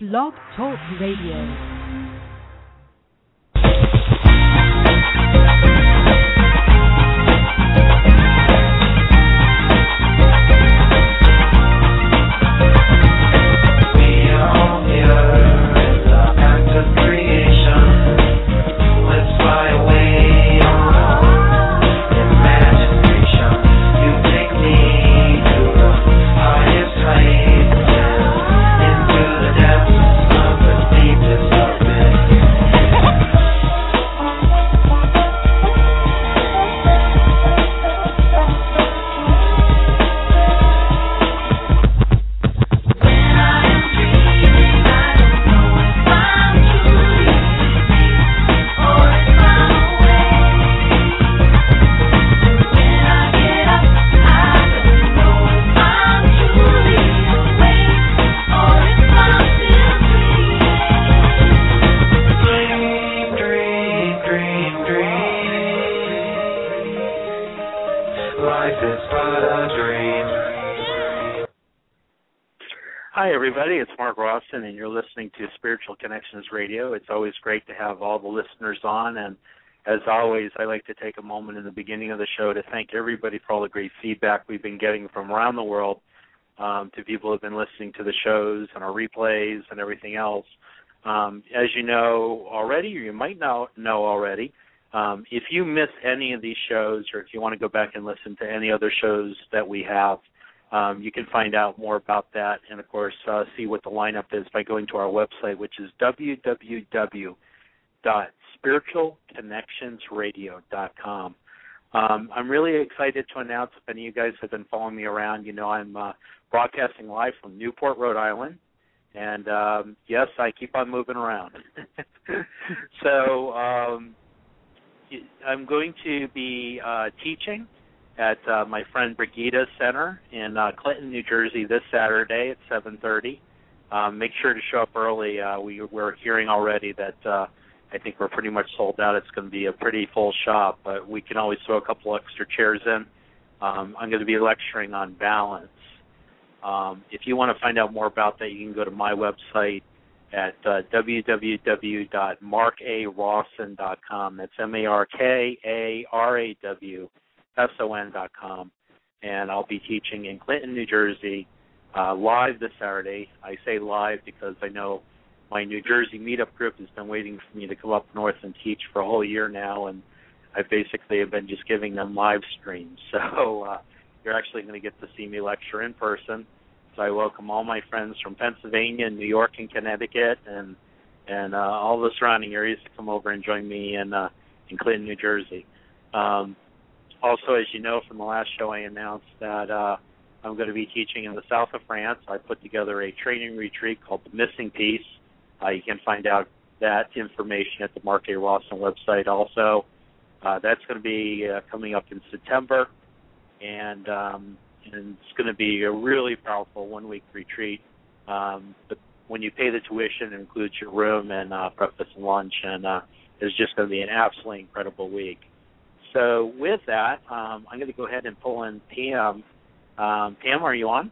Blog Talk Radio. Hi, everybody. It's Mark Rawson, and you're listening to Spiritual Connections Radio. It's always great to have all the listeners on, and as always, I like to take a moment in the beginning of the show to thank everybody for all the great feedback we've been getting from around the world, to people who have been listening to the shows and our replays and everything else. As you know already, or you might not know already, if you miss any of these shows, or if you want to go back and listen to any other shows that we have, you can find out more about that and, of course, see what the lineup is by going to our website, which is www.spiritualconnectionsradio.com. I'm really excited to announce, if any of you guys have been following me around, you know I'm broadcasting live from Newport, Rhode Island. And, yes, I keep on moving around. So I'm going to be teaching at my friend Brigida's Center in Clinton, New Jersey this Saturday at 7:30. Make sure to show up early. We're hearing already that I think we're pretty much sold out. It's going to be a pretty full shop, but we can always throw a couple extra chairs in. I'm going to be lecturing on balance. If you want to find out more about that, you can go to my website at www.markarawson.com. That's MarkArawson.com, and I'll be teaching in Clinton, New Jersey, live this Saturday. I say live because I know my New Jersey meetup group has been waiting for me to come up north and teach for a whole year now, and I basically have been just giving them live streams. So you're actually going to get to see me lecture in person. So I welcome all my friends from Pennsylvania, New York, and Connecticut, and all the surrounding areas to come over and join me in Clinton, New Jersey. Also, as you know from the last show, I announced that I'm going to be teaching in the south of France. I put together a training retreat called The Missing Piece. You can find out that information at the Mark A. Rawson website also. That's going to be coming up in September, and it's going to be a really powerful one-week retreat. But when you pay the tuition, it includes your room and breakfast and lunch, and it's just going to be an absolutely incredible week. So with that, I'm going to go ahead and pull in Pam. Pam, are you on?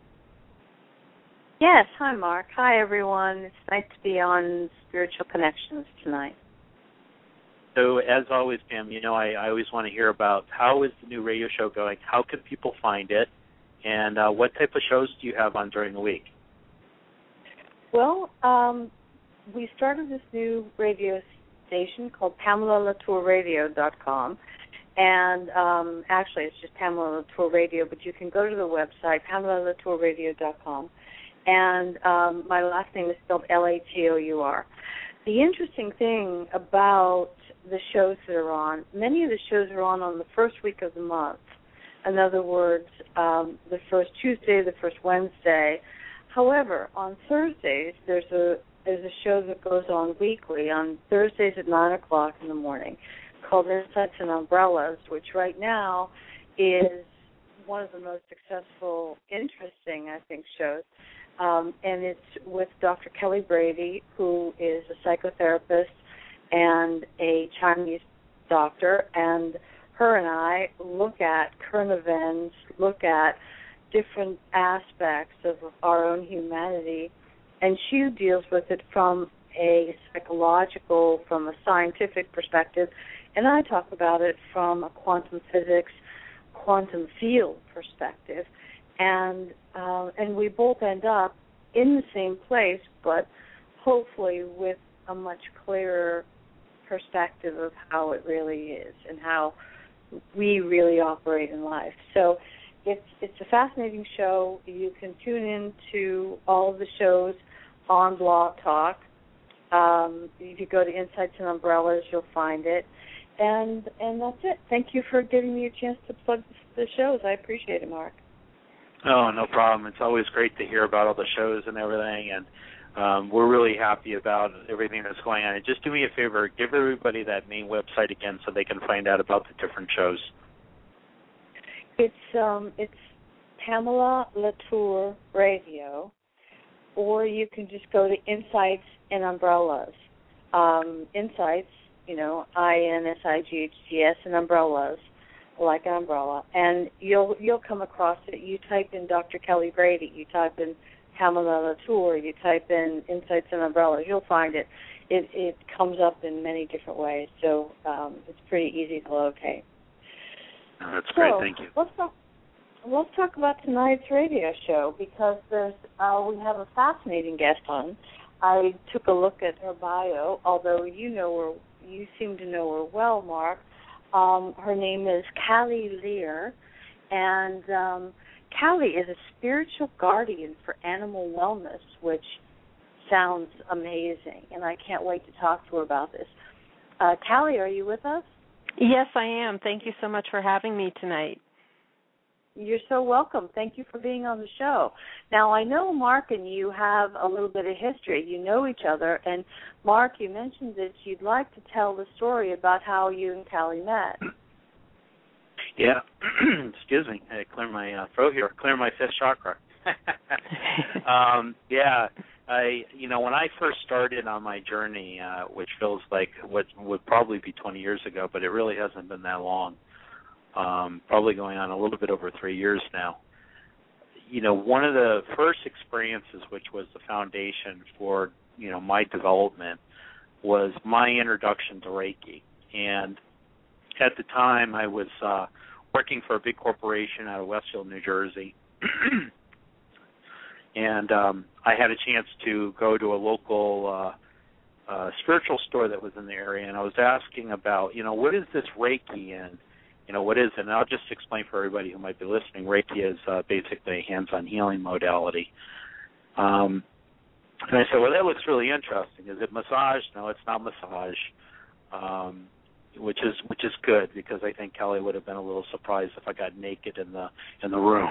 Yes. Hi, Mark. Hi, everyone. It's nice to be on Spiritual Connections tonight. So as always, Pam, you know I always want to hear about how is the new radio show going, how can people find it, and what type of shows do you have on during the week? Well, we started this new radio station called PamelaLatourRadio.com. And actually, it's just Pamela Latour Radio, but you can go to the website, PamelaLatourRadio.com. And my last name is spelled Latour. The interesting thing about the shows that are on, many of the shows are on the first week of the month. In other words, the first Tuesday, the first Wednesday. However, on Thursdays, there's a show that goes on weekly, on Thursdays at 9 o'clock in the morning, called Insights and Umbrellas, which right now is one of the most successful, interesting, I think, shows. And it's with Dr. Kelly Brady, who is a psychotherapist and a Chinese doctor, and her and I look at current events, look at different aspects of our own humanity and she deals with it from a psychological, from a scientific perspective, and I talk about it from a quantum physics, quantum field perspective, and we both end up in the same place, but hopefully with a much clearer perspective of how it really is and how we really operate in life. So it's a fascinating show. You can tune in to all of the shows on Blog Talk. If you go to Insights and Umbrellas, you'll find it. And that's it. Thank you for giving me a chance to plug the shows. I appreciate it, Mark. Oh, no problem. It's always great to hear about all the shows and everything, and we're really happy about everything that's going on. And just do me a favor, give everybody that main website again so they can find out about the different shows. It's Pamela Latour Radio, or you can just go to Insights and Umbrellas. Insights, INSIGHTS, and Umbrellas, like an umbrella, and you'll come across it. You type in Dr. Kelly Grady, you type in Pamela Latour, you type in Insights and Umbrellas, you'll find it. It comes up in many different ways, so it's pretty easy to locate. Oh, that's great, thank you. Let's talk about tonight's radio show, because we have a fascinating guest on. I took a look at her bio, although you seem to know her well, Mark. Her name is Callie Lear, and Callie is a spiritual guardian for animal wellness, which sounds amazing, and I can't wait to talk to her about this. Callie, are you with us? Yes, I am. Thank you so much for having me tonight. You're so welcome. Thank you for being on the show. Now, I know Mark and you have a little bit of history. You know each other. And, Mark, you mentioned that you'd like to tell the story about how you and Callie met. Yeah. Excuse me. I clear my throat here. Clear my fifth chakra. Yeah. When I first started on my journey, which feels like what would probably be 20 years ago, but it really hasn't been that long, probably going on a little bit over 3 years now. One of the first experiences, which was the foundation for, my development, was my introduction to Reiki. And at the time, I was working for a big corporation out of Westfield, New Jersey. And I had a chance to go to a local spiritual store that was in the area, and I was asking about, what is this Reiki, and what is it? And I'll just explain for everybody who might be listening. Reiki is basically a hands-on healing modality. And I said, well, that looks really interesting. Is it massage? No, it's not massage, which is good, because I think Kelly would have been a little surprised if I got naked in the room.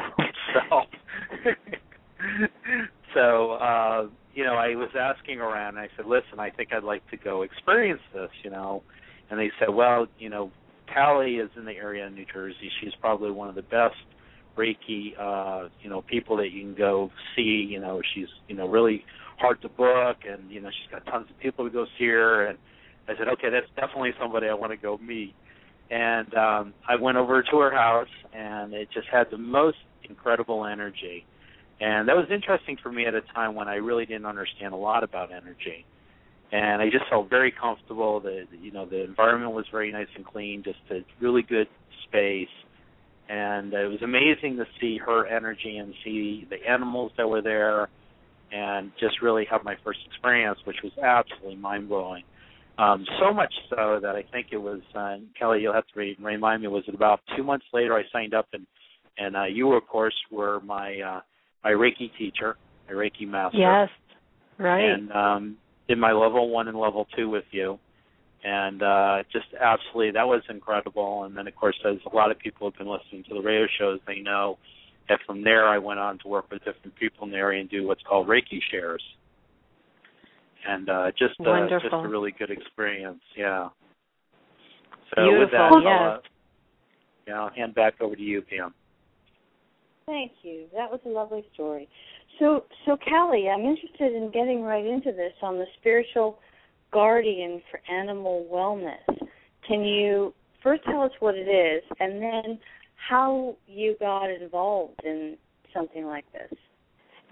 So I was asking around, and I said, listen, I think I'd like to go experience this, And they said, well, Callie is in the area in New Jersey. She's probably one of the best Reiki, people that you can go see. She's, really hard to book, and, she's got tons of people to go see her. And I said, okay, that's definitely somebody I want to go meet. And I went over to her house, and it just had the most incredible energy. And that was interesting for me at a time when I really didn't understand a lot about energy. And I just felt very comfortable. The environment was very nice and clean, just a really good space. And it was amazing to see her energy and see the animals that were there, and just really have my first experience, which was absolutely mind-blowing. So much so that I think it was, Kelly, you'll have to remind me, was it about 2 months later I signed up, and you, of course, were my Reiki teacher, my Reiki master. Yes, right. And did my level 1 and level 2 with you, and just absolutely, that was incredible. And then, of course, as a lot of people have been listening to the radio shows, they know that from there I went on to work with different people in the area and do what's called Reiki shares. And just a really good experience, yeah. So beautiful, with that, yes. I'll hand back over to you, Pam. Thank you. That was a lovely story. So Callie, I'm interested in getting right into this on the spiritual guardian for animal wellness. Can you first tell us what it is, and then how you got involved in something like this?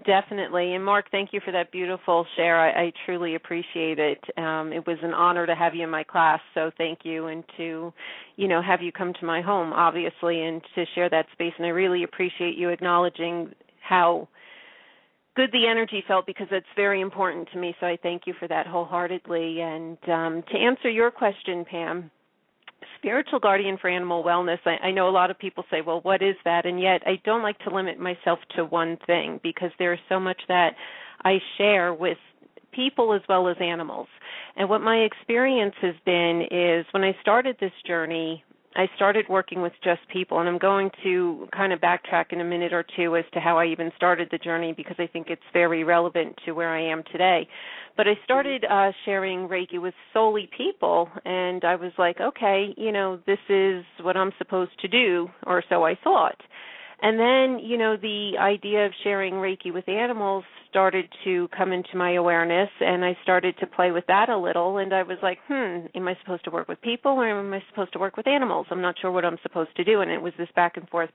Definitely. And Mark, thank you for that beautiful share. I truly appreciate it. It was an honor to have you in my class, so thank you, and to, have you come to my home, obviously, and to share that space. And I really appreciate you acknowledging how good the energy felt, because it's very important to me, so I thank you for that wholeheartedly. And to answer your question, Pam, spiritual guardian for animal wellness, I know a lot of people say, well, what is that? And yet I don't like to limit myself to one thing, because there is so much that I share with people as well as animals. And what my experience has been is, when I started this journey, I started working with just people, and I'm going to kind of backtrack in a minute or two as to how I even started the journey, because I think it's very relevant to where I am today. But I started sharing Reiki with solely people, and I was like, okay, this is what I'm supposed to do, or so I thought. And then, the idea of sharing Reiki with animals started to come into my awareness, and I started to play with that a little, and I was like, am I supposed to work with people, or am I supposed to work with animals? I'm not sure what I'm supposed to do, and it was this back and forth.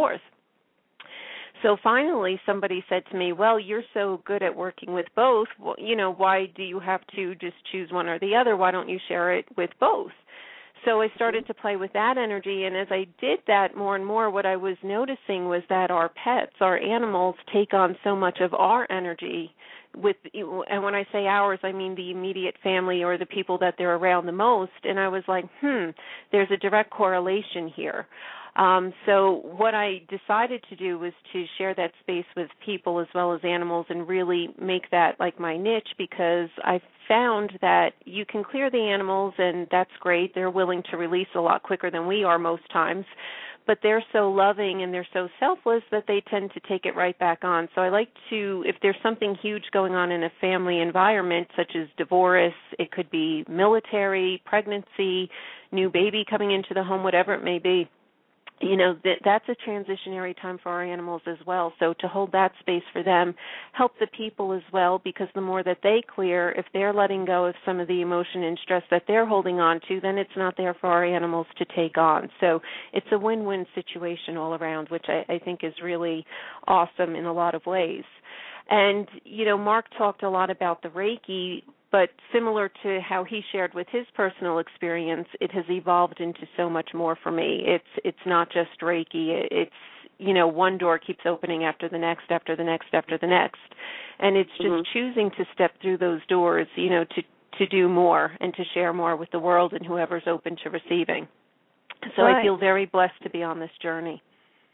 So finally somebody said to me, well, you're so good at working with both, why do you have to just choose one or the other? Why don't you share it with both? So I started to play with that energy, and as I did that more and more, what I was noticing was that our pets, our animals, take on so much of our energy. And when I say ours, I mean the immediate family or the people that they're around the most. And I was like, there's a direct correlation here. So what I decided to do was to share that space with people as well as animals, and really make that like my niche, because I found that you can clear the animals, and that's great. They're willing to release a lot quicker than we are most times, but they're so loving and they're so selfless that they tend to take it right back on. So I like to, if there's something huge going on in a family environment, such as divorce, it could be military, pregnancy, new baby coming into the home, whatever it may be, that's a transitionary time for our animals as well. So to hold that space for them, help the people as well, because the more that they clear, if they're letting go of some of the emotion and stress that they're holding on to, then it's not there for our animals to take on. So it's a win-win situation all around, which I think is really awesome in a lot of ways. And, Mark talked a lot about the Reiki, but similar to how he shared with his personal experience, it has evolved into so much more for me. It's not just Reiki. It's, one door keeps opening after the next, after the next, after the next. And it's just choosing to step through those doors, to do more and to share more with the world and whoever's open to receiving. So I feel very blessed to be on this journey.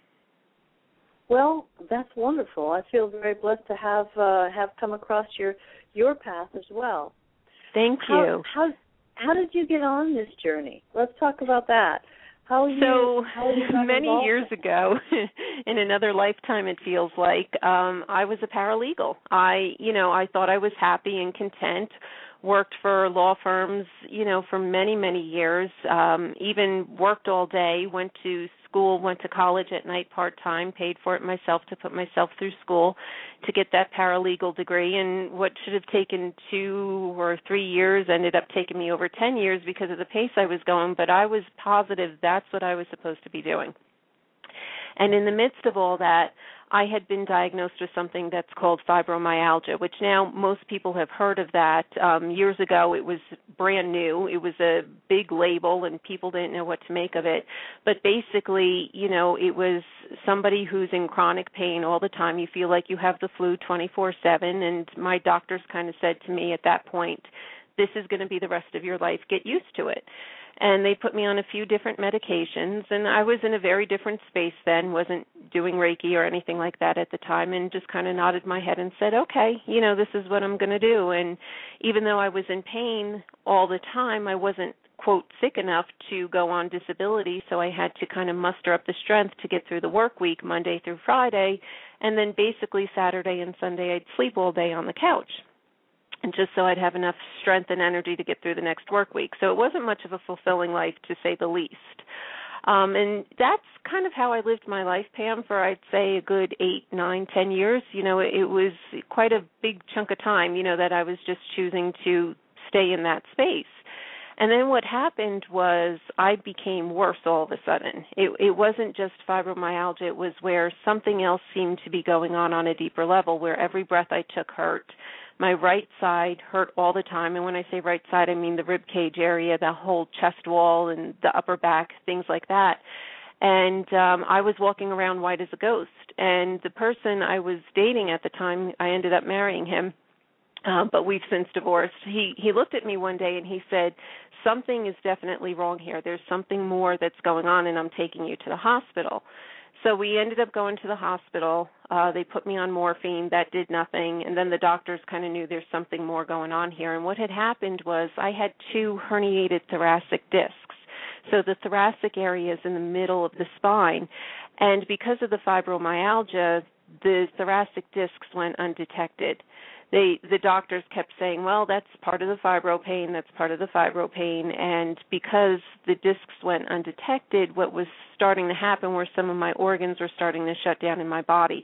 Well, that's wonderful. I feel very blessed to have come across your path as well. Thank you. How did you get on this journey? Let's talk about that. Many years ago, in another lifetime, it feels like, I was a paralegal. I thought I was happy and content. Worked for law firms, for many, many years, even worked all day, went to school, went to college at night part-time, paid for it myself to put myself through school to get that paralegal degree. And what should have taken 2 or 3 years ended up taking me over 10 years because of the pace I was going, but I was positive that's what I was supposed to be doing. And in the midst of all that, I had been diagnosed with something that's called fibromyalgia, which now most people have heard of that. Years ago, it was brand new. It was a big label, and people didn't know what to make of it. But basically, it was somebody who's in chronic pain all the time. You feel like you have the flu 24/7, and my doctors kind of said to me at that point, this is going to be the rest of your life. Get used to it. And they put me on a few different medications, and I was in a very different space then, wasn't doing Reiki or anything like that at the time, and just kind of nodded my head and said, okay, this is what I'm going to do. And even though I was in pain all the time, I wasn't, quote, sick enough to go on disability, so I had to kind of muster up the strength to get through the work week, Monday through Friday, and then basically Saturday and Sunday I'd sleep all day on the couch, and just so I'd have enough strength and energy to get through the next work week. So it wasn't much of a fulfilling life, to say the least. And that's kind of how I lived my life, Pam, for I'd say a good 8, 9, 10 years. It was quite a big chunk of time, that I was just choosing to stay in that space. And then what happened was I became worse all of a sudden. It wasn't just fibromyalgia. It was where something else seemed to be going on a deeper level, where every breath I took hurt. My right side hurt all the time. And when I say right side, I mean the rib cage area, the whole chest wall and the upper back, things like that. And I was walking around white as a ghost. And the person I was dating at the time, I ended up marrying him, but we've since divorced. He looked at me one day and he said, something is definitely wrong here. There's something more that's going on, and I'm taking you to the hospital. So we ended up going to the hospital. They put me on morphine. That did nothing. And then the doctors kind of knew there's something more going on here. And what had happened was I had 2 herniated thoracic discs. So the thoracic area is in the middle of the spine. And because of the fibromyalgia, the thoracic discs went undetected. The doctors kept saying, well, that's part of the fibro pain, that's part of the fibro pain. And because the discs went undetected, what was starting to happen were some of my organs were starting to shut down in my body.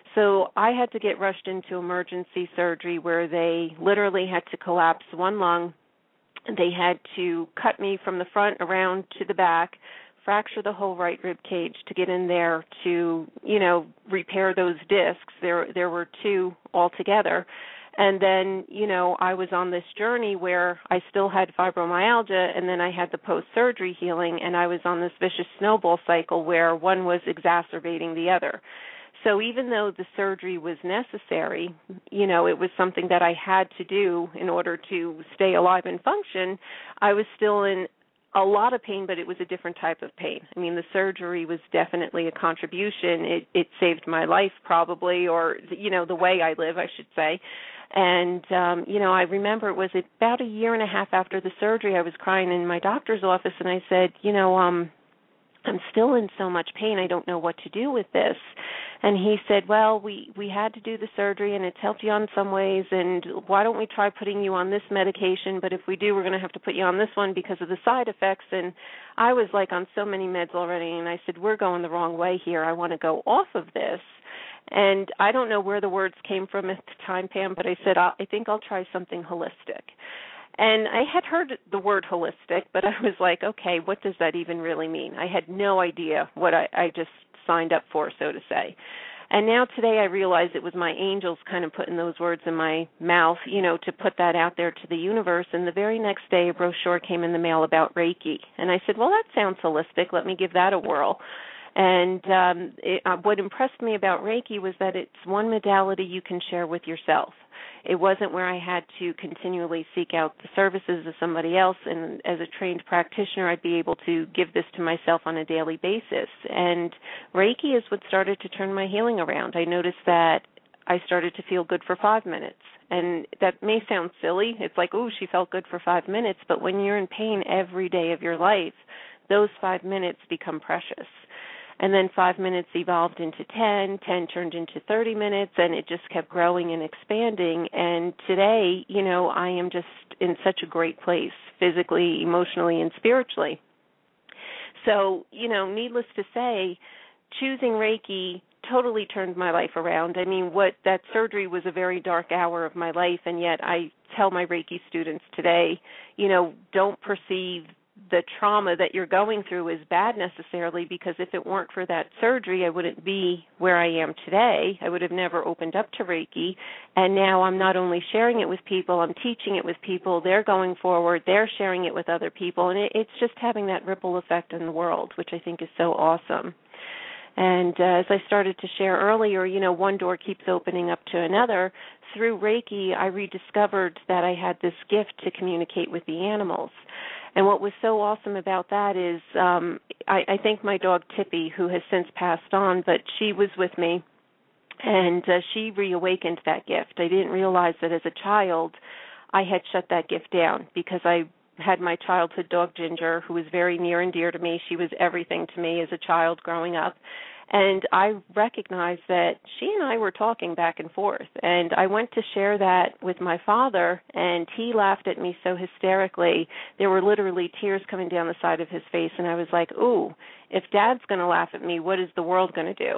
So I had to get rushed into emergency surgery where they literally had to collapse one lung. They had to cut me from the front around to the back, fracture the whole right rib cage to get in there to, repair those discs. There were 2 altogether. And then, I was on this journey where I still had fibromyalgia, and then I had the post-surgery healing, and I was on this vicious snowball cycle where one was exacerbating the other. So even though the surgery was necessary, it was something that I had to do in order to stay alive and function, I was still in a lot of pain, but it was a different type of pain. I mean, the surgery was definitely a contribution. It saved my life probably, or, the way I live, I should say. And, I remember it was about 1.5 years after the surgery, I was crying in my doctor's office, and I said, I'm still in so much pain, I don't know what to do with this. And he said, well, we had to do the surgery, and it's helped you on some ways, and why don't we try putting you on this medication, but if we do, we're going to have to put you on this one because of the side effects. And I was like on so many meds already, and I said, we're going the wrong way here. I want to go off of this. And I don't know where the words came from at the time, Pam, but I said, I think I'll try something holistic. And I had heard the word holistic, but I was like, okay, what does that even really mean? I had no idea what I just signed up for, so to say. And now today I realize it was my angels kind of putting those words in my mouth, to put that out there to the universe. And the very next day a brochure came in the mail about Reiki. And I said, well, that sounds holistic. Let me give that a whirl. And what impressed me about Reiki was that it's one modality you can share with yourself. It wasn't where I had to continually seek out the services of somebody else, and as a trained practitioner, I'd be able to give this to myself on a daily basis. And Reiki is what started to turn my healing around. I noticed that I started to feel good for 5 minutes. And that may sound silly. It's like, ooh, she felt good for 5 minutes. But when you're in pain every day of your life, those 5 minutes become precious. And then 5 minutes evolved into 10 turned into 30 minutes, and it just kept growing and expanding. And today, I am just in such a great place, physically, emotionally, and spiritually. So, needless to say, choosing Reiki totally turned my life around. I mean, that surgery was a very dark hour of my life, and yet I tell my Reiki students today, don't perceive the trauma that you're going through is bad necessarily, because if it weren't for that surgery, I wouldn't be where I am today. I would have never opened up to Reiki. And now I'm not only sharing it with people, I'm teaching it with people. They're going forward. They're sharing it with other people. And it's just having that ripple effect in the world, which I think is so awesome. And as I started to share earlier, one door keeps opening up to another. Through Reiki, I rediscovered that I had this gift to communicate with the animals. And what was so awesome about that is I thank my dog Tippy, who has since passed on, but she was with me, and she reawakened that gift. I didn't realize that as a child I had shut that gift down, because I had my childhood dog Ginger, who was very near and dear to me. She was everything to me as a child growing up. And I recognized that she and I were talking back and forth. And I went to share that with my father, and he laughed at me so hysterically. There were literally tears coming down the side of his face. And I was like, ooh, if Dad's going to laugh at me, what is the world going to do?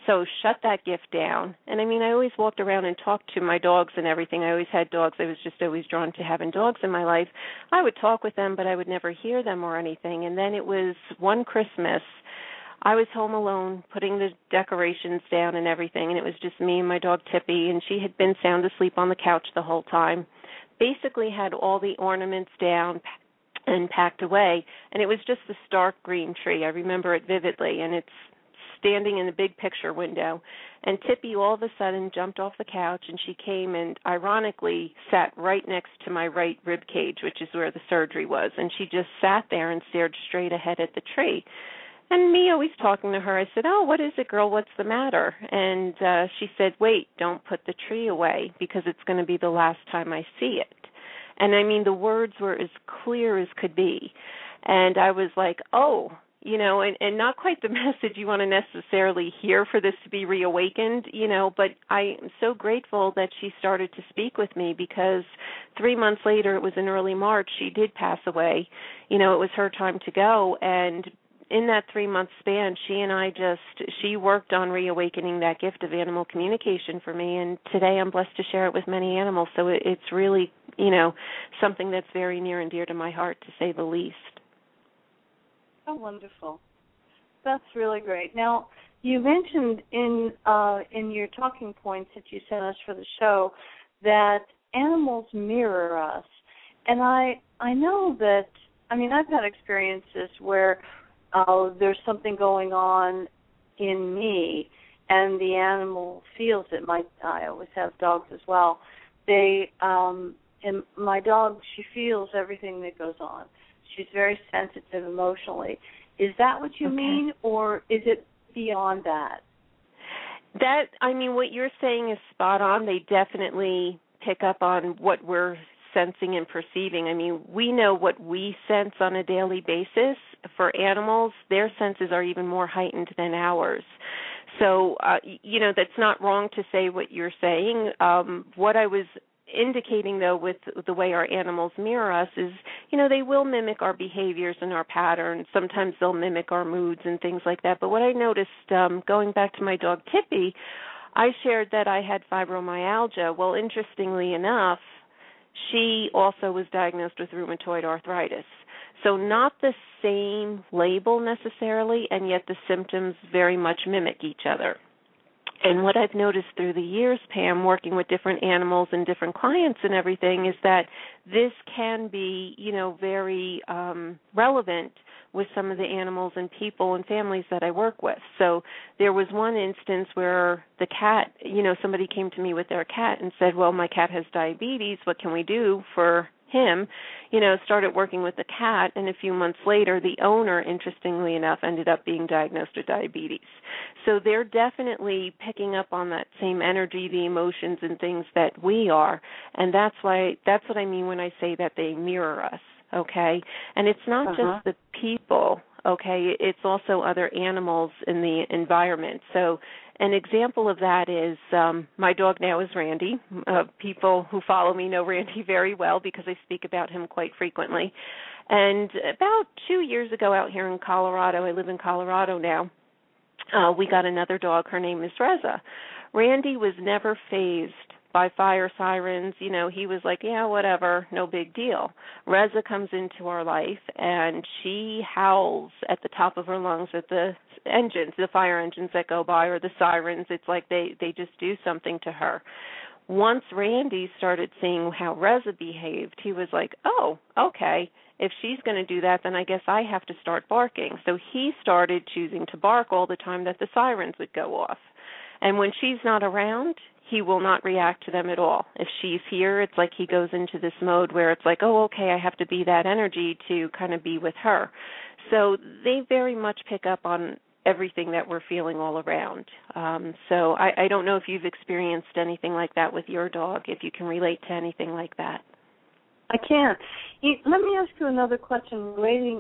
So shut that gift down. And I mean, I always walked around and talked to my dogs and everything. I always had dogs. I was just always drawn to having dogs in my life. I would talk with them, but I would never hear them or anything. And then it was one Christmas, I was home alone putting the decorations down and everything, and it was just me and my dog Tippy, and she had been sound asleep on the couch the whole time. Basically had all the ornaments down and packed away, and it was just the stark green tree. I remember it vividly, and it's standing in the big picture window. And Tippy all of a sudden jumped off the couch, and she came and ironically sat right next to my right rib cage, which is where the surgery was, and she just sat there and stared straight ahead at the tree. And me always talking to her, I said, "Oh, what is it, girl? What's the matter?" And she said, "Wait, don't put the tree away because it's going to be the last time I see it." And I mean, the words were as clear as could be. And I was like, oh, you know, and not quite the message you want to necessarily hear for this to be reawakened, you know, but I am so grateful that she started to speak with me because 3 months later, it was in early March, she did pass away. You know, it was her time to go. And in that 3-month span, she worked on reawakening that gift of animal communication for me, and today I'm blessed to share it with many animals. So it's really, you know, something that's very near and dear to my heart, to say the least. Oh, wonderful. That's really great. Now, you mentioned in your talking points that you sent us for the show that animals mirror us. And I know that, I mean, I've had experiences where there's something going on in me, and the animal feels it. I always have dogs as well. And my dog, she feels everything that goes on. She's very sensitive emotionally. Is that what you mean, or is it beyond that? I mean, what you're saying is spot on. They definitely pick up on what we're sensing and perceiving. I mean, we know what we sense on a daily basis. For animals, their senses are even more heightened than ours. So, you know, that's not wrong to say what you're saying. What I was indicating, though, with the way our animals mirror us is, you know, they will mimic our behaviors and our patterns. Sometimes they'll mimic our moods and things like that. But what I noticed, going back to my dog Tippy, I shared that I had fibromyalgia. Well, interestingly enough, she also was diagnosed with rheumatoid arthritis. So not the same label necessarily, and yet the symptoms very much mimic each other. And what I've noticed through the years, Pam, working with different animals and different clients and everything, is that this can be, you know, very relevant with some of the animals and people and families that I work with. So there was one instance where the cat, you know, somebody came to me with their cat and said, well, my cat has diabetes. What can we do for him? You know, started working with the cat, and a few months later, the owner, interestingly enough, ended up being diagnosed with diabetes. So they're definitely picking up on that same energy, the emotions and things that we are, and that's what I mean when I say that they mirror us, okay? And it's not just the people, okay? It's also other animals in the environment. So an example of that is my dog now is Randy. People who follow me know Randy very well because I speak about him quite frequently. And about 2 years ago out here in Colorado, I live in Colorado now, we got another dog. Her name is Reza. Randy was never fazed by fire sirens. You know, he was like, yeah, whatever, no big deal. Reza comes into our life, and she howls at the top of her lungs at the engines, the fire engines that go by, or the sirens. It's like they just do something to her. Once Randy started seeing how Reza behaved, he was like, oh, okay, if she's going to do that, then I guess I have to start barking. So he started choosing to bark all the time that the sirens would go off. And when she's not around, he will not react to them at all. If she's here, it's like he goes into this mode where it's like, oh, okay, I have to be that energy to kind of be with her. So they very much pick up on everything that we're feeling all around. So I don't know if you've experienced anything like that with your dog, if you can relate to anything like that. I can. Let me ask you another question,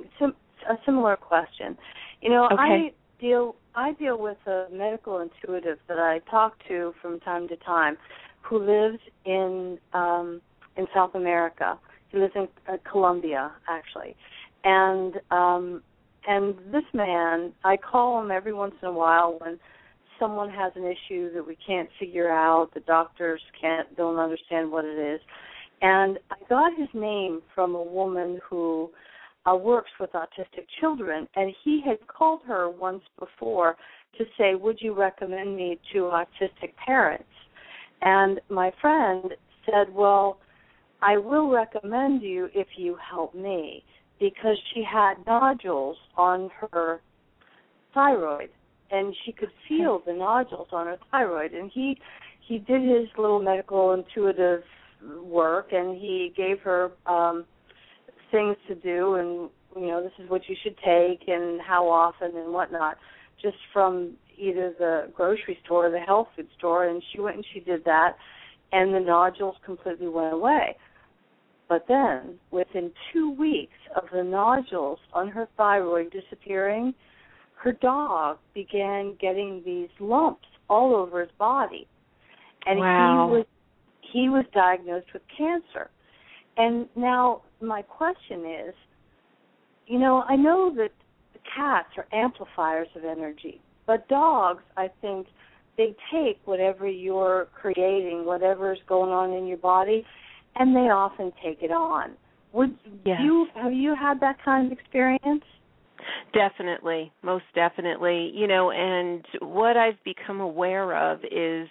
a similar question. You know, okay. I deal with a medical intuitive that I talk to from time to time who lives in South America. He lives in Colombia, actually. And this man, I call him every once in a while when someone has an issue that we can't figure out, the doctors don't understand what it is. And I got his name from a woman who works with autistic children, and he had called her once before to say, would you recommend me to autistic parents? And my friend said, well, I will recommend you if you help me, because she had nodules on her thyroid, and she could feel the nodules on her thyroid. And he did his little medical intuitive work, and he gave her things to do, and, this is what you should take and how often and whatnot, just from either the grocery store or the health food store. And she went and she did that, and the nodules completely went away. But then, within 2 weeks of the nodules on her thyroid disappearing, her dog began getting these lumps all over his body. And wow. he was diagnosed with cancer. And now my question is, I know that cats are amplifiers of energy, but dogs, I think, they take whatever you're creating, whatever's going on in your body, and they often take it on. Have you had that kind of experience? Definitely, most definitely. And what I've become aware of is,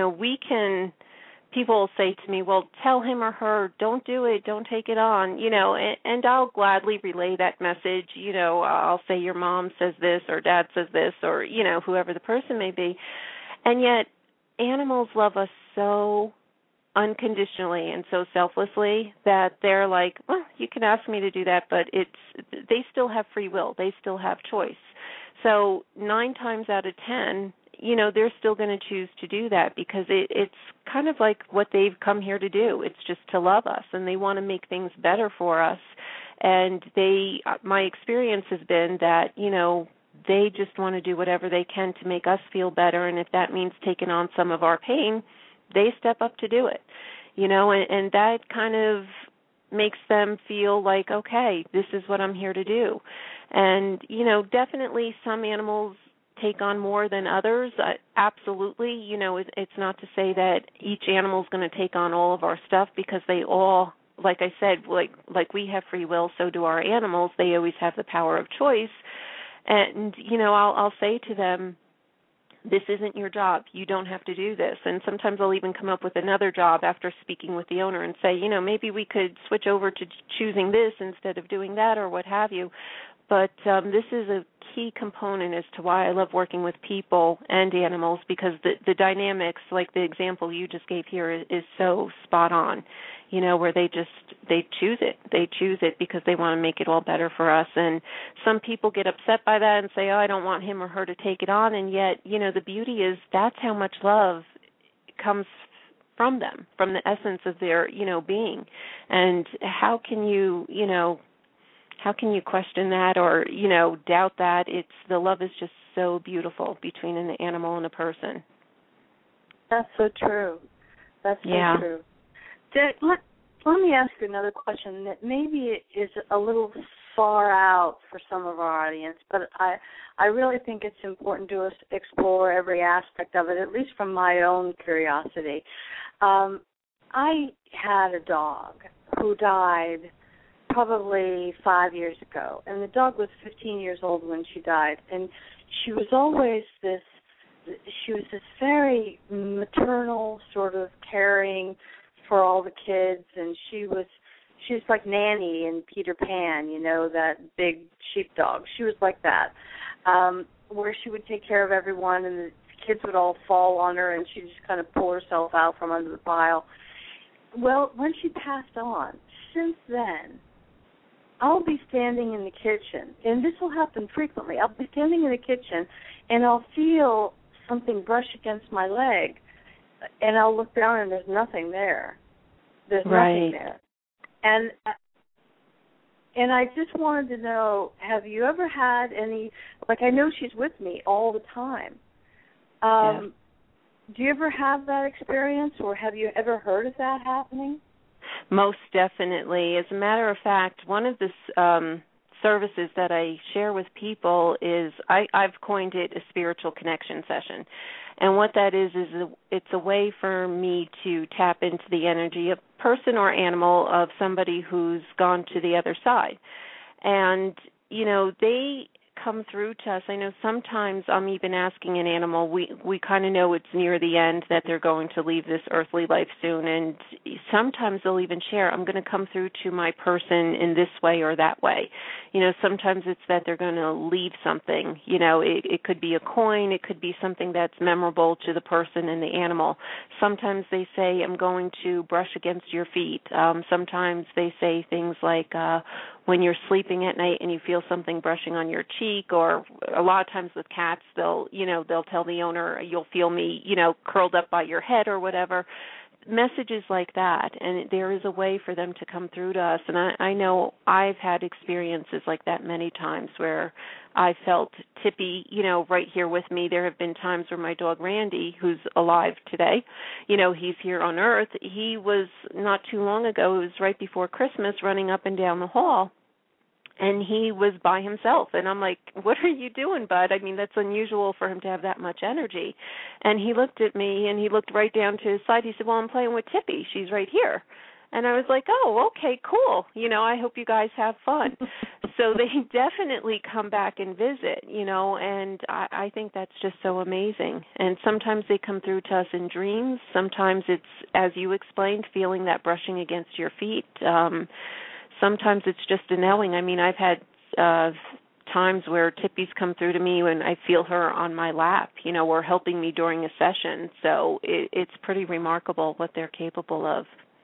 people say to me, well, tell him or her, don't do it, don't take it on, and I'll gladly relay that message. I'll say your mom says this or dad says this or, whoever the person may be. And yet animals love us so unconditionally and so selflessly that they're like, well, you can ask me to do that, but they still have free will. They still have choice. So 9 times out of 10, they're still going to choose to do that because it's kind of like what they've come here to do. It's just to love us, and they want to make things better for us. And my experience has been that, they just want to do whatever they can to make us feel better, and if that means taking on some of our pain, they step up to do it, and that kind of makes them feel like, okay, this is what I'm here to do. And, definitely some animals take on more than others. Absolutely. It's not to say that each animal is going to take on all of our stuff, because they all, like I said, like we have free will, so do our animals. They always have the power of choice. And, I'll say to them, this isn't your job. You don't have to do this. And sometimes I'll even come up with another job after speaking with the owner and say, maybe we could switch over to choosing this instead of doing that or what have you. But this is a key component as to why I love working with people and animals, because the dynamics, like the example you just gave here, is so spot on, where they choose it. They choose it because they want to make it all better for us. And some people get upset by that and say, oh, I don't want him or her to take it on. And yet, the beauty is that's how much love comes from them, from the essence of their, being. And how can you question that or, doubt that? The love is just so beautiful between an animal and a person. That's so true. That's so true. Let me ask you another question that maybe is a little far out for some of our audience, but I really think it's important to explore every aspect of it, at least from my own curiosity. I had a dog who died probably 5 years ago, and the dog was 15 years old when she died, and she was always this very maternal, sort of caring for all the kids, and she was like Nanny in Peter Pan, that big sheepdog. She was like that, where she would take care of everyone, and the kids would all fall on her, and she'd just kind of pull herself out from under the pile. Well, when she passed on, since then, I'll be standing in the kitchen, and this will happen frequently. I'll be standing in the kitchen, and I'll feel something brush against my leg, and I'll look down, and there's nothing there. There's nothing there. And I just wanted to know, have you ever had any, I know she's with me all the time. Do you ever have that experience, or have you ever heard of that happening? Most definitely. As a matter of fact, one of the services that I share with people is I've coined it a spiritual connection session. And what that is it's a way for me to tap into the energy of person or animal of somebody who's gone to the other side. And, they come through to us. I know sometimes I'm even asking an animal, we kind of know it's near the end that they're going to leave this earthly life soon, and sometimes they'll even share, I'm going to come through to my person in this way or that way. Sometimes it's that they're going to leave something. It could be a coin, it could be something that's memorable to the person and the animal. Sometimes they say, I'm going to brush against your feet. Sometimes they say things like, when you're sleeping at night and you feel something brushing on your cheek, or a lot of times with cats, they'll tell the owner, you'll feel me, curled up by your head or whatever. Messages like that, and there is a way for them to come through to us. And I know I've had experiences like that many times where I felt Tippy, right here with me. There have been times where my dog Randy, who's alive today, he's here on Earth. He was not too long ago, it was right before Christmas, running up and down the hall. And he was by himself. And I'm like, what are you doing, bud? I mean, that's unusual for him to have that much energy. And he looked at me, and he looked right down to his side. He said, well, I'm playing with Tippy. She's right here. And I was like, oh, okay, cool. I hope you guys have fun. So they definitely come back and visit, and I think that's just so amazing. And sometimes they come through to us in dreams. Sometimes it's, as you explained, feeling that brushing against your feet. Sometimes it's just a knowing. I mean, I've had times where Tippy's come through to me when I feel her on my lap, or helping me during a session. So it's pretty remarkable what they're capable of.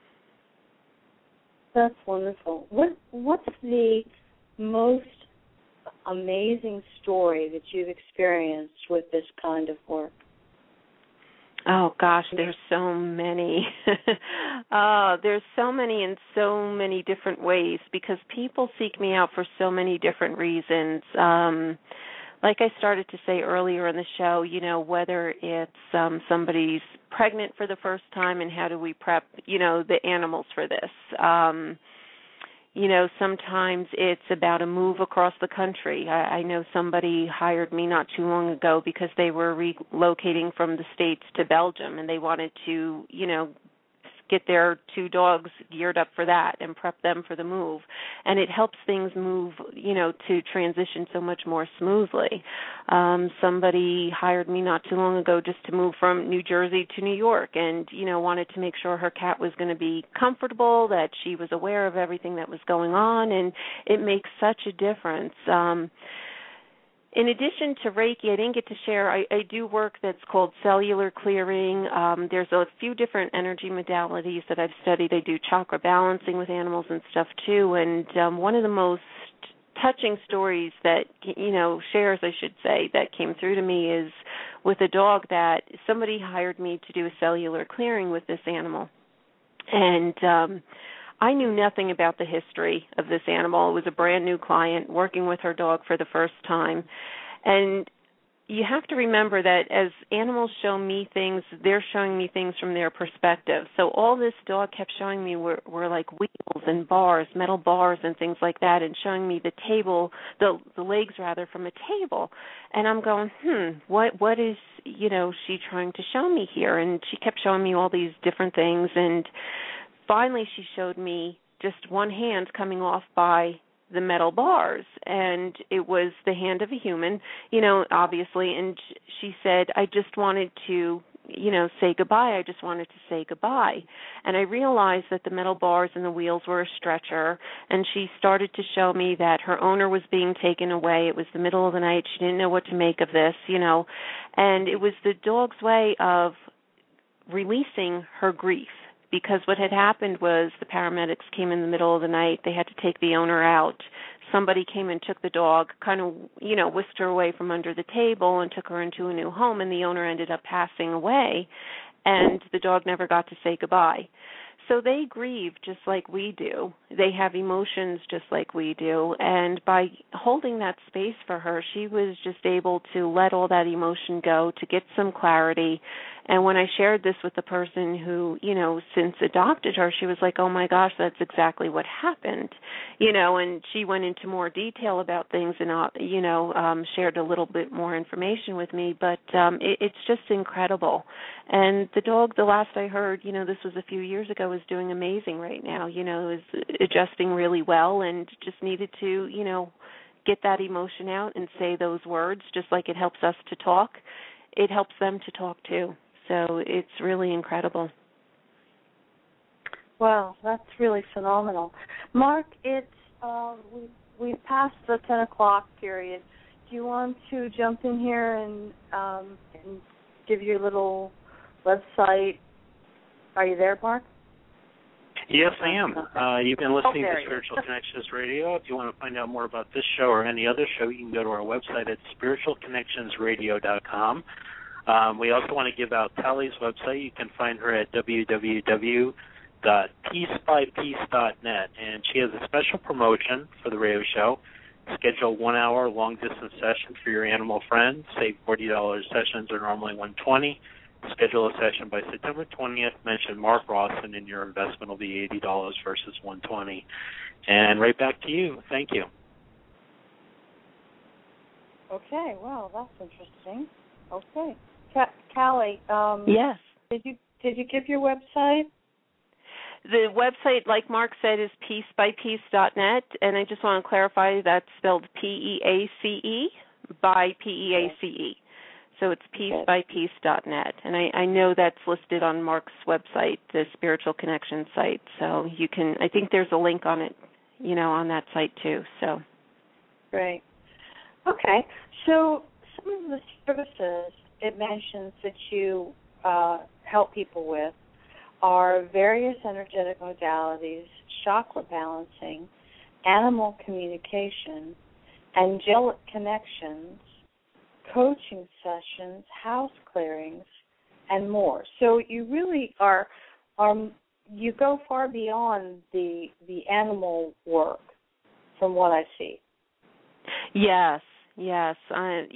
That's wonderful. What's the most amazing story that you've experienced with this kind of work? Oh, gosh, there's so many. There's so many in so many different ways, because people seek me out for so many different reasons. Like I started to say earlier in the show, whether it's somebody's pregnant for the first time and how do we prep, the animals for this. Sometimes it's about a move across the country. I know somebody hired me not too long ago because they were relocating from the States to Belgium, and they wanted to, get their 2 dogs geared up for that and prep them for the move. And it helps things move, to transition so much more smoothly. Somebody hired me not too long ago just to move from New Jersey to New York, and, wanted to make sure her cat was going to be comfortable, that she was aware of everything that was going on, and it makes such a difference. In addition to Reiki, I didn't get to share, I do work that's called cellular clearing. There's a few different energy modalities that I've studied. I do chakra balancing with animals and stuff too. And one of the most touching stories that, shares, I should say, that came through to me is with a dog that somebody hired me to do a cellular clearing with this animal. And I knew nothing about the history of this animal. It was a brand new client working with her dog for the first time. And you have to remember that as animals show me things, they're showing me things from their perspective. So all this dog kept showing me were like wheels and bars, metal bars and things like that, and showing me the table, the legs rather, from a table. And I'm going, what is, she trying to show me here? And she kept showing me all these different things, and finally she showed me just one hand coming off by the metal bars, and it was the hand of a human, obviously, and she said, I just wanted to, say goodbye. I just wanted to say goodbye. And I realized that the metal bars and the wheels were a stretcher, and she started to show me that her owner was being taken away. It was the middle of the night. She didn't know what to make of this, and it was the dog's way of releasing her grief. Because what had happened was the paramedics came in the middle of the night. They had to take the owner out. Somebody came and took the dog, kind of, whisked her away from under the table and took her into a new home, and the owner ended up passing away, and the dog never got to say goodbye. So they grieve just like we do. They have emotions just like we do. And by holding that space for her, she was just able to let all that emotion go, to get some clarity, And when I shared this with the person who, since adopted her, she was like, oh my gosh, that's exactly what happened, and she went into more detail about things and, shared a little bit more information with me. But it's just incredible. And the dog, the last I heard, this was a few years ago, is doing amazing right now, is adjusting really well and just needed to, get that emotion out and say those words. Just like it helps us to talk, it helps them to talk too. So it's really incredible. Wow, that's really phenomenal. Mark, it's we've passed the 10 o'clock period. Do you want to jump in here and give your little website? Are you there, Mark? Yes, I am. You've been listening to Spiritual Connections Radio. If you want to find out more about this show or any other show, you can go to our website at spiritualconnectionsradio.com. We also want to give out Tally's website. You can find her at www.peacebypeace.net, and she has a special promotion for the radio show. Schedule a 1-hour long-distance session for your animal friend. Save $40. Sessions are normally $120. Schedule a session by September 20th. Mention Mark Rawson, and your investment will be $80 versus $120. And right back to you. Thank you. Okay. Well, that's interesting. Okay. Callie. Yes. Did you give your website? The website, like Mark said, is peacebypeace.net, and I just want to clarify that's spelled P-E-A-C-E by P-E-A-C-E. So it's peacebypeace.net, and I know that's listed on Mark's website, the Spiritual Connection site. So you can, I think there's a link on it, on that site too. So great. Okay. So some of the services it mentions that you help people with are various energetic modalities, chakra balancing, animal communication, angelic connections, coaching sessions, house clearings, and more. So you really are you go far beyond the animal work, from what I see. Yes. I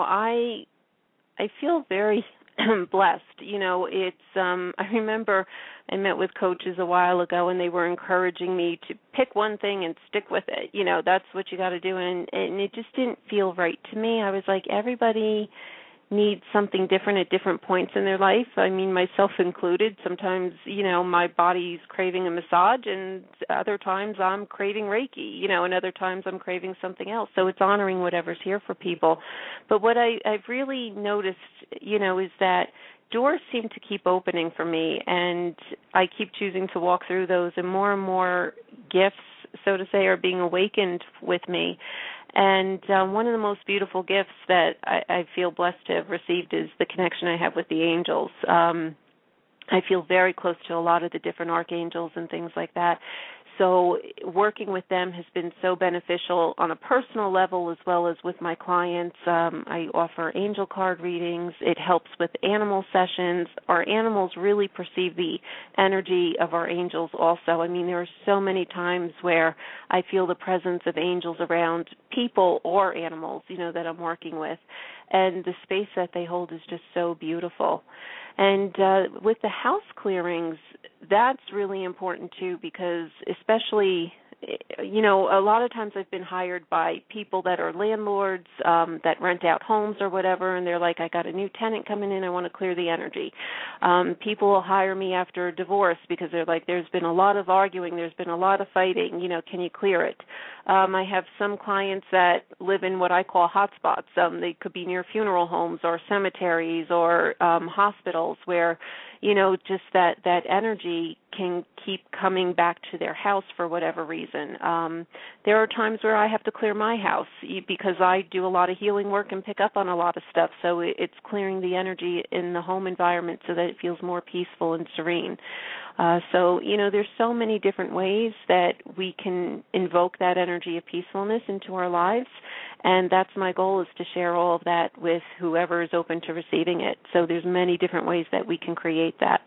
feel very blessed. It's I remember I met with coaches a while ago, and they were encouraging me to pick one thing and stick with it. That's what you got to do, and it just didn't feel right to me. I was like, everybody needs something different at different points in their life. I mean, myself included. Sometimes, my body's craving a massage, and other times I'm craving Reiki, and other times I'm craving something else. So it's honoring whatever's here for people. But what I've really noticed, is that doors seem to keep opening for me, and I keep choosing to walk through those, and more gifts, so to say, are being awakened with me. And one of the most beautiful gifts that I feel blessed to have received is the connection I have with the angels. I feel very close to a lot of the different archangels and things like that. So working with them has been so beneficial on a personal level as well as with my clients. I offer angel card readings. It helps with animal sessions. Our animals really perceive the energy of our angels also. I mean, there are so many times where I feel the presence of angels around people or animals, that I'm working with. And the space that they hold is just so beautiful. And with the house clearings, that's really important too, because especially, a lot of times I've been hired by people that are landlords that rent out homes or whatever, and they're like, I got a new tenant coming in, I want to clear the energy. People will hire me after a divorce because they're like, there's been a lot of arguing, there's been a lot of fighting, can you clear it? I have some clients that live in what I call hotspots. They could be near funeral homes or cemeteries or hospitals where, just that energy can keep coming back to their house for whatever reason. There are times where I have to clear my house because I do a lot of healing work and pick up on a lot of stuff, so it's clearing the energy in the home environment so that it feels more peaceful and serene. So there's so many different ways that we can invoke that energy of peacefulness into our lives, and that's my goal, is to share all of that with whoever is open to receiving it. So there's many different ways that we can create that.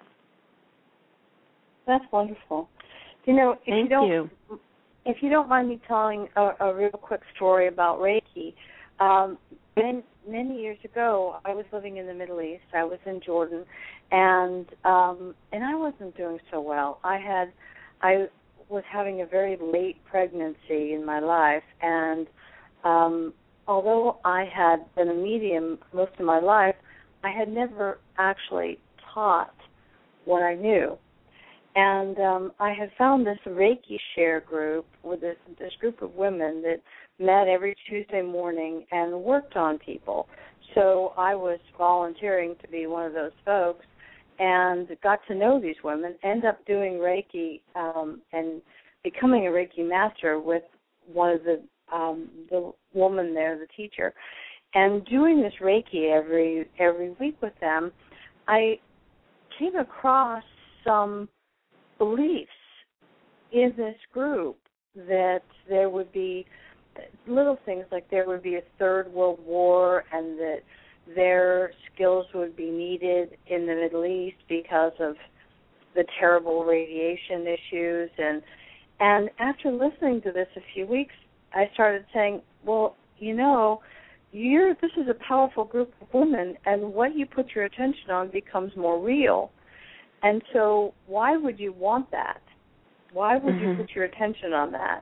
That's wonderful. Thank you. If you don't mind me telling a real quick story about Reiki, many years ago, I was living in the Middle East. I was in Jordan, and I wasn't doing so well. I was having a very late pregnancy in my life, and although I had been a medium most of my life, I had never actually taught what I knew. And I had found this Reiki share group with this group of women that met every Tuesday morning and worked on people. So I was volunteering to be one of those folks and got to know these women, end up doing Reiki and becoming a Reiki master with one of the woman there, the teacher. And doing this Reiki every week with them, I came across some beliefs in this group that there would be little things like there would be a third world war and that their skills would be needed in the Middle East because of the terrible radiation issues. And after listening to this a few weeks, I started saying, well, this is a powerful group of women, and what you put your attention on becomes more real. And so why would you want that? Why would you put your attention on that?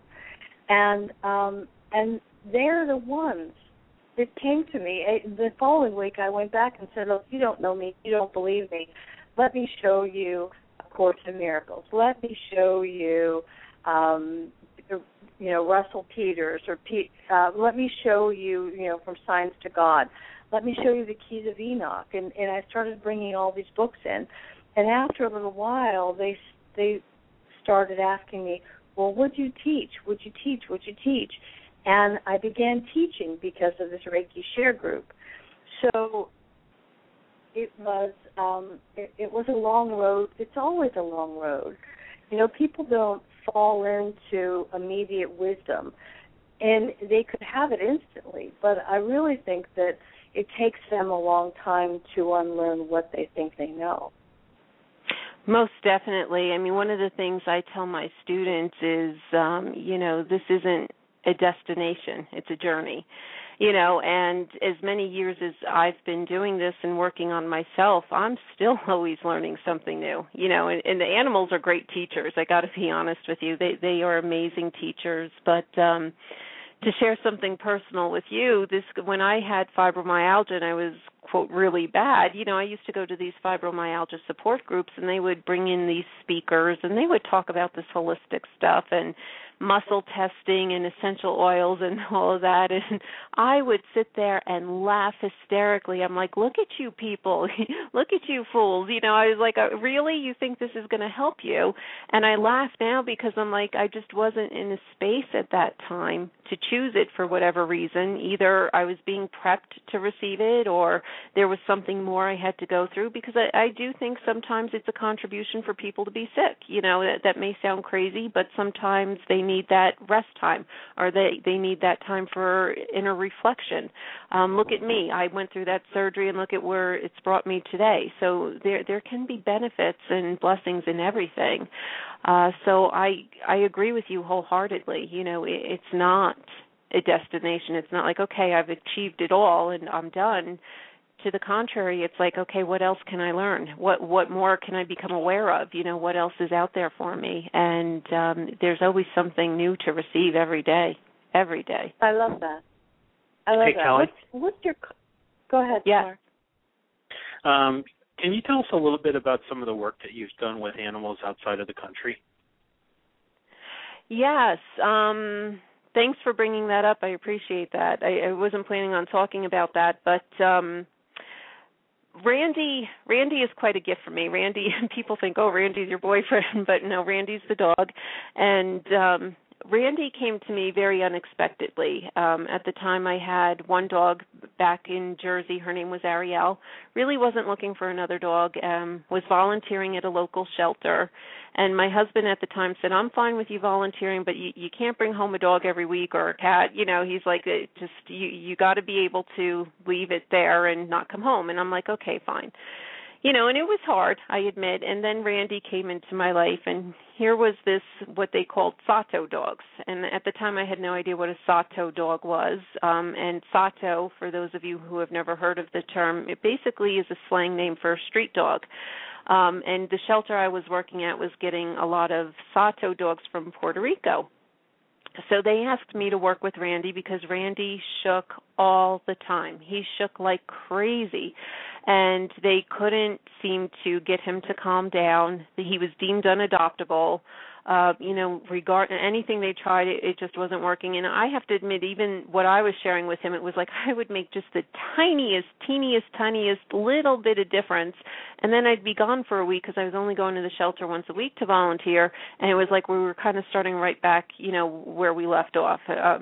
And they're the ones that came to me. The following week I went back and said, look, you don't know me. You don't believe me. Let me show you A Course in Miracles. Let me show you, Russell Peters or let me show you, From Science to God. Let me show you the Keys of Enoch. And I started bringing all these books in. And after a little while, they started asking me, well, would you teach? Would you teach? Would you teach? And I began teaching because of this Reiki share group. So it was a long road. It's always a long road. People don't fall into immediate wisdom, and they could have it instantly. But I really think that it takes them a long time to unlearn what they think they know. Most definitely. I mean, one of the things I tell my students is, this isn't a destination, it's a journey. And as many years as I've been doing this and working on myself, I'm still always learning something new. And the animals are great teachers. I got to be honest with you. They are amazing teachers. But to share something personal with you, when I had fibromyalgia and I was, quote, really bad, I used to go to these fibromyalgia support groups, and they would bring in these speakers, and they would talk about this holistic stuff and muscle testing and essential oils and all of that, and I would sit there and laugh hysterically. I'm like, look at you people, look at you fools. I was like, really? You think this is going to help you? And I laugh now because I'm like, I just wasn't in a space at that time to choose it for whatever reason. Either I was being prepped to receive it, or there was something more I had to go through, because I do think sometimes it's a contribution for people to be sick. That may sound crazy, but sometimes they need that rest time, or they need that time for inner reflection. Look at me. I went through that surgery, and look at where it's brought me today. So there can be benefits and blessings in everything. So I agree with you wholeheartedly. It's not a destination. It's not like, okay, I've achieved it all and I'm done. To the contrary, it's like, okay, what else can I learn? What more can I become aware of? What else is out there for me? And there's always something new to receive every day. Every day. I love that. Hey, Kelly. What's your? Go ahead. Yeah. Can you tell us a little bit about some of the work that you've done with animals outside of the country? Yes. Thanks for bringing that up. I appreciate that. I wasn't planning on talking about that, but Randy is quite a gift for me. Randy, people think, oh, Randy's your boyfriend, but no, Randy's the dog. And Randy came to me very unexpectedly. At the time, I had one dog back in Jersey. Her name was Ariel. Really wasn't looking for another dog. Was volunteering at a local shelter. And my husband at the time said, I'm fine with you volunteering, but you can't bring home a dog every week or a cat. He's like, you got to be able to leave it there and not come home. And I'm like, okay, fine. And it was hard, I admit. And then Randy came into my life, and here was this, what they called Sato dogs. And at the time, I had no idea what a Sato dog was. And Sato, for those of you who have never heard of the term, it basically is a slang name for a street dog. And the shelter I was working at was getting a lot of Sato dogs from Puerto Rico. So they asked me to work with Randy because Randy shook all the time. He shook like crazy, and they couldn't seem to get him to calm down. He was deemed unadoptable. Regarding anything they tried, it just wasn't working. And I have to admit, even what I was sharing with him, it was like I would make just the tiniest little bit of difference, and then I'd be gone for a week because I was only going to the shelter once a week to volunteer, and it was like we were kind of starting right back, where we left off.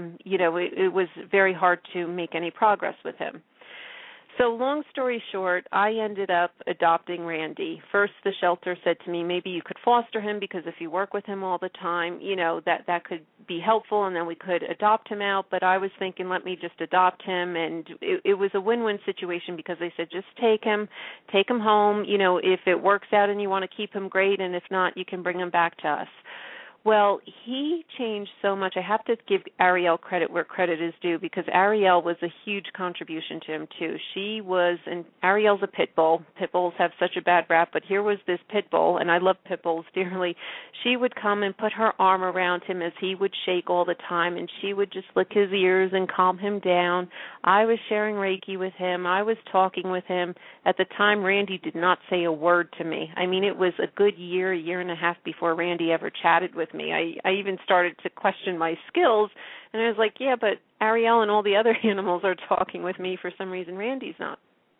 It was very hard to make any progress with him. So long story short, I ended up adopting Randy. First, the shelter said to me, maybe you could foster him because if you work with him all the time, that could be helpful, and then we could adopt him out. But I was thinking, let me just adopt him, and it was a win-win situation because they said, just take him home. If it works out and you want to keep him, great, and if not, you can bring him back to us. Well, he changed so much. I have to give Ariel credit where credit is due because Ariel was a huge contribution to him, too. And Ariel's a pit bull. Pit bulls have such a bad rap, but here was this pit bull, and I love pit bulls dearly. She would come and put her arm around him as he would shake all the time, and she would just lick his ears and calm him down. I was sharing Reiki with him. I was talking with him. At the time, Randy did not say a word to me. I mean, it was a good year and a half before Randy ever chatted with me. I even started to question my skills, and I was like, yeah, but Ariel and all the other animals are talking with me. For some reason, Randy's not.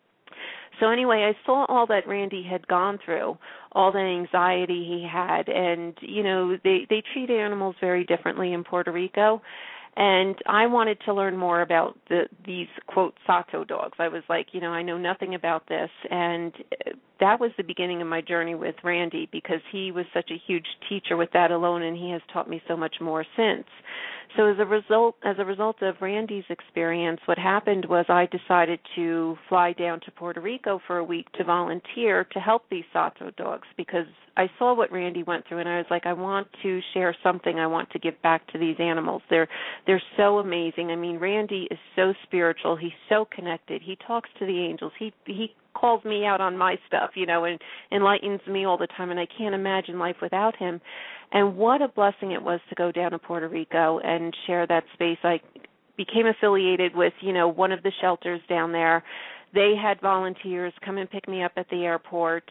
So anyway, I saw all that Randy had gone through, all the anxiety he had, and, they treat animals very differently in Puerto Rico. And I wanted to learn more about these, quote, Sato dogs. I was like, I know nothing about this. And that was the beginning of my journey with Randy because he was such a huge teacher with that alone, and he has taught me so much more since. So as a result of Randy's experience, what happened was I decided to fly down to Puerto Rico for a week to volunteer to help these Sato dogs because I saw what Randy went through, and I was like, I want to share something. I want to give back to these animals. They're so amazing. I mean, Randy is so spiritual. He's so connected. He talks to the angels. He calls me out on my stuff, and enlightens me all the time, and I can't imagine life without him. And what a blessing it was to go down to Puerto Rico and share that space. I became affiliated with, one of the shelters down there. They had volunteers come and pick me up at the airport.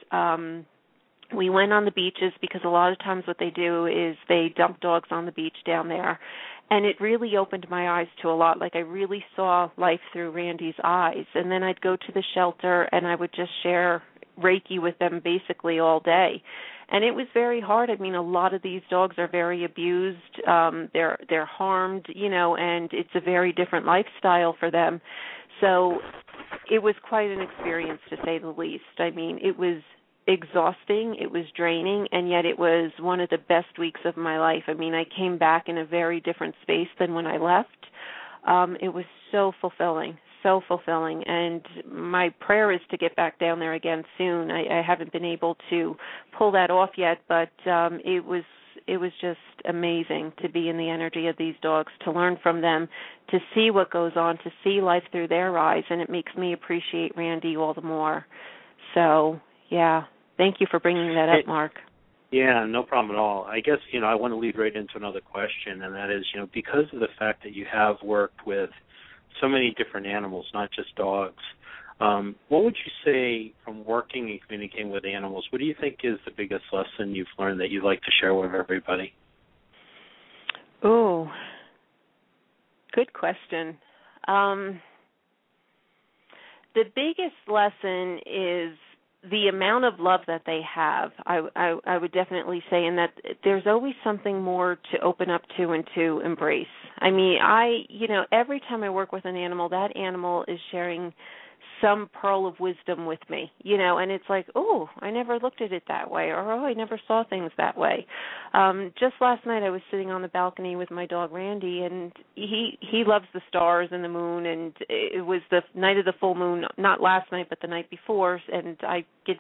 We went on the beaches because a lot of times what they do is they dump dogs on the beach down there. And it really opened my eyes to a lot. Like I really saw life through Randy's eyes. And then I'd go to the shelter and I would just share Reiki with them basically all day. And it was very hard. I mean, a lot of these dogs are very abused. They're harmed, and it's a very different lifestyle for them. So it was quite an experience, to say the least. I mean, it was exhausting, it was draining, and yet it was one of the best weeks of my life. I mean, I came back in a very different space than when I left. It was so fulfilling, and my prayer is to get back down there again soon. I haven't been able to pull that off yet, but it was just amazing to be in the energy of these dogs, to learn from them, to see what goes on, to see life through their eyes, and it makes me appreciate Randy all the more. So, yeah, thank you for bringing that up, Mark. Yeah, no problem at all. I guess, I want to lead right into another question, and that is, because of the fact that you have worked with so many different animals, not just dogs, what would you say from working and communicating with animals, what do you think is the biggest lesson you've learned that you'd like to share with everybody? Oh, good question. The biggest lesson is the amount of love that they have, I would definitely say, and that there's always something more to open up to and to embrace. I mean, every time I work with an animal, that animal is sharing some pearl of wisdom with me, and it's like, oh, I never looked at it that way, or oh, I never saw things that way. Just last night I was sitting on the balcony with my dog Randy, and he loves the stars and the moon, and it was the night of the full moon, not last night but the night before, and I get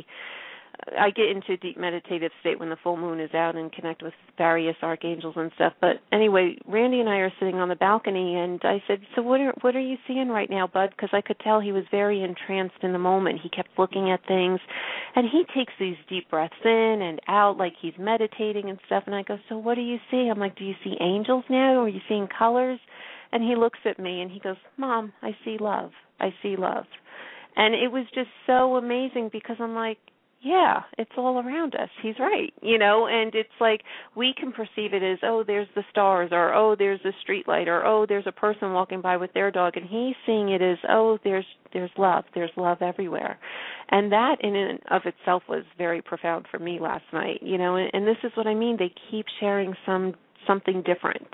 into a deep meditative state when the full moon is out and connect with various archangels and stuff. But anyway, Randy and I are sitting on the balcony, and I said, so what are you seeing right now, bud? Because I could tell he was very entranced in the moment. He kept looking at things, and he takes these deep breaths in and out like he's meditating and stuff. And I go, so what do you see? I'm like, do you see angels now, or are you seeing colors? And he looks at me, and he goes, Mom, I see love. I see love. And it was just so amazing because I'm like, yeah, it's all around us. He's right, and it's like we can perceive it as, oh, there's the stars, or oh, there's a street light, or oh, there's a person walking by with their dog, and he's seeing it as, oh, there's love everywhere. And that in and of itself was very profound for me last night, and this is what I mean. They keep sharing something different.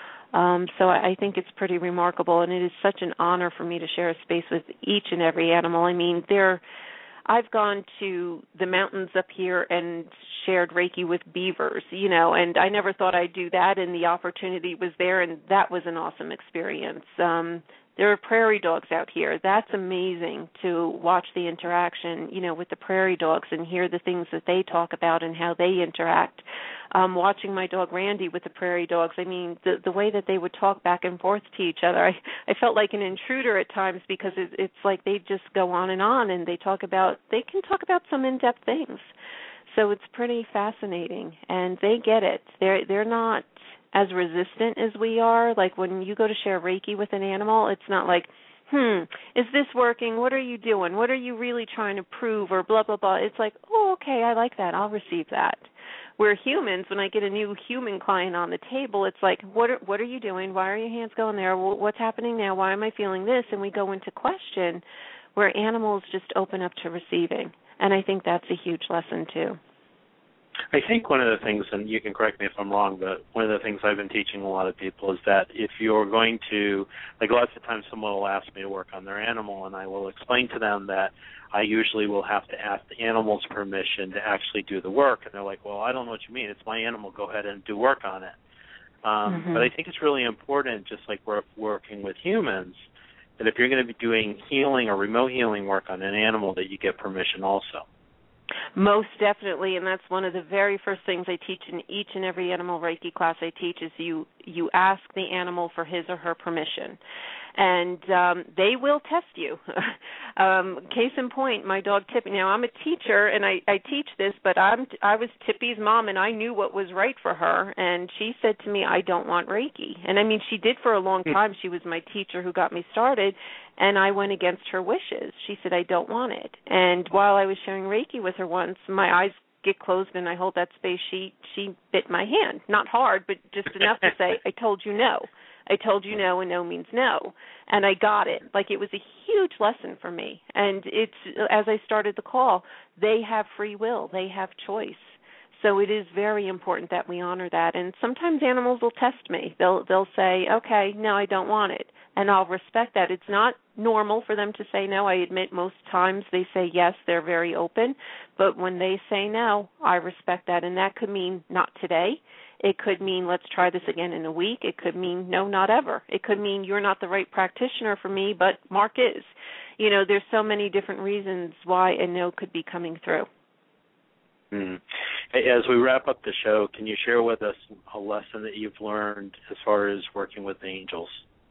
So I think it's pretty remarkable, and it is such an honor for me to share a space with each and every animal. I mean, I've gone to the mountains up here and shared Reiki with beavers, and I never thought I'd do that, and the opportunity was there, and that was an awesome experience. There are prairie dogs out here. That's amazing to watch the interaction, with the prairie dogs and hear the things that they talk about and how they interact. Watching my dog Randy with the prairie dogs, I mean, the way that they would talk back and forth to each other, I felt like an intruder at times because it's like they just go on, and they can talk about some in-depth things. So it's pretty fascinating, and they get it. They're not as resistant as we are. Like when you go to share Reiki with an animal, it's not like, is this working? What are you doing? What are you really trying to prove? Or blah, blah, blah. It's like, oh, okay, I like that. I'll receive that. We're humans. When I get a new human client on the table, it's like, what are you doing? Why are your hands going there? What's happening now? Why am I feeling this? And we go into question, where animals just open up to receiving. And I think that's a huge lesson too. I think one of the things, and you can correct me if I'm wrong, but one of the things I've been teaching a lot of people is that if you're going to, like lots of times someone will ask me to work on their animal, and I will explain to them that I usually will have to ask the animal's permission to actually do the work. And they're like, well, I don't know what you mean. It's my animal. Go ahead and do work on it. But I think it's really important, just like we're working with humans, that if you're going to be doing healing or remote healing work on an animal, that you get permission also. Most definitely, and that's one of the very first things I teach in each and every animal Reiki class I teach is you ask the animal for his or her permission. And they will test you. Case in point, my dog Tippy. Now, I'm a teacher, and I teach this, but I was Tippy's mom, and I knew what was right for her. And she said to me, I don't want Reiki. And, I mean, she did for a long time. She was my teacher who got me started, and I went against her wishes. She said, I don't want it. And while I was sharing Reiki with her once, my eyes get closed and I hold that space. She bit my hand. Not hard, but just enough to say, I told you no. I told you no, and no means no. And I got it. Like, it was a huge lesson for me. And it's, as I started the call, they have free will. They have choice. So it is very important that we honor that. And sometimes animals will test me. They'll say, okay, no, I don't want it. And I'll respect that. It's not normal for them to say no. I admit most times they say yes. They're very open. But when they say no, I respect that. And that could mean not today. It could mean let's try this again in a week. It could mean no, not ever. It could mean you're not the right practitioner for me, but Mark is. You know, there's so many different reasons why a no could be coming through. As we wrap up the show, can you share with us a lesson that you've learned as far as working with the angels?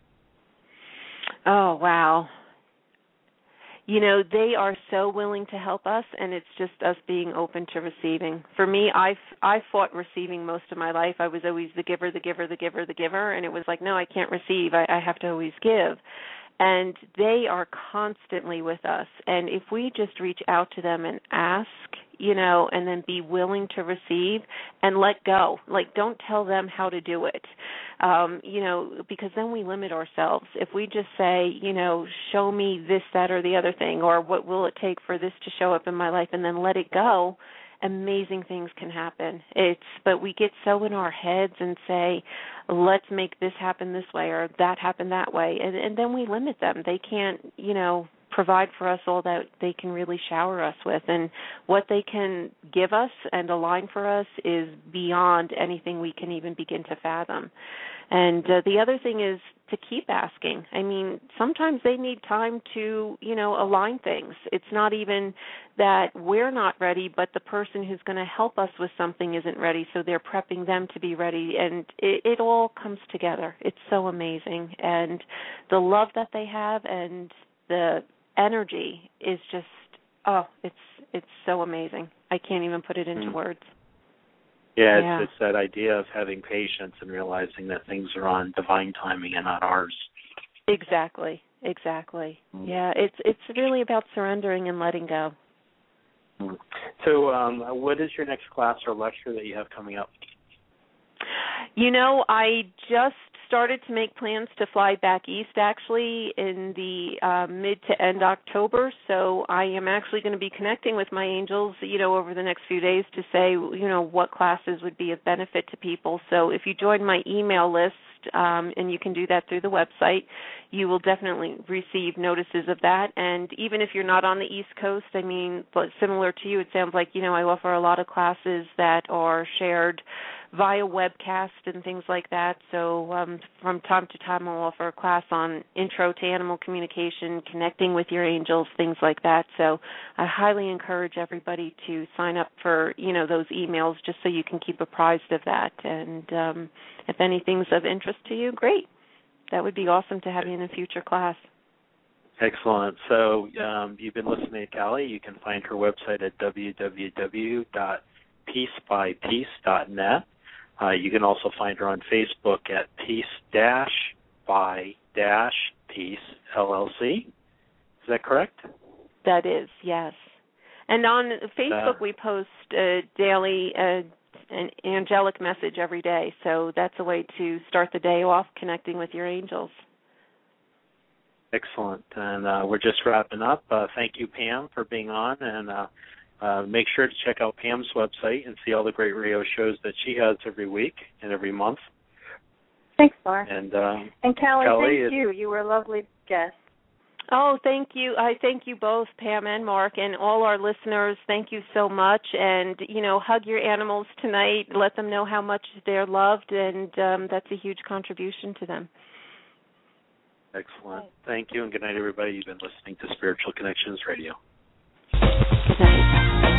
Oh, wow. You know, they are so willing to help us, and it's just us being open to receiving. For me, I fought receiving most of my life. I was always the giver, and it was like, no, I can't receive. I have to always give. And they are constantly with us. And if we just reach out to them and ask, you know, and then be willing to receive and let go. Like, don't tell them how to do it, you know, because then we limit ourselves. If we just say, you know, show me this, that, or the other thing, or what will it take for this to show up in my life, and then let it go, amazing things can happen. But we get so in our heads and say, let's make this happen this way or that happen that way, and then we limit them. They can't, you know, provide for us all that they can really shower us with. And what they can give us and align for us is beyond anything we can even begin to fathom. And the other thing is to keep asking. I mean, sometimes they need time to, align things. It's not even that we're not ready, but the person who's going to help us with something isn't ready, so they're prepping them to be ready. And it all comes together. It's so amazing. And the love that they have and the energy is just, it's so amazing. I can't even put it into words. Yeah, it's that idea of having patience and realizing that things are on divine timing and not ours. Exactly. Yeah, it's really about surrendering and letting go. So what is your next class or lecture that you have coming up? I just started to make plans to fly back east, actually, in the mid to end October. So I am actually going to be connecting with my angels, over the next few days to say, what classes would be of benefit to people. So if you join my email list, and you can do that through the website, you will definitely receive notices of that. And even if you're not on the East Coast, but similar to you, it sounds like, I offer a lot of classes that are shared via webcast and things like that. So from time to time I'll offer a class on intro to animal communication, connecting with your angels, things like that. So I highly encourage everybody to sign up for, those emails just so you can keep apprised of that. And if anything's of interest to you, great. That would be awesome to have you in a future class. Excellent. So you've been listening to Callie. You can find her website at www.peacebypeace.net. You can also find her on Facebook at Peace-by-Peace LLC. Is that correct? That is, yes. And on Facebook we post daily an angelic message every day, so that's a way to start the day off connecting with your angels. Excellent. And we're just wrapping up. Thank you, Pam, for being on, and make sure to check out Pam's website and see all the great radio shows that she has every week and every month. Thanks, Mark. And Callie, thank you. You were a lovely guest. Oh, thank you. I thank you both, Pam and Mark, and all our listeners. Thank you so much. And, hug your animals tonight. Let them know how much they're loved, and that's a huge contribution to them. Excellent. Thank you, and good night, everybody. You've been listening to Spiritual Connections Radio. Good night.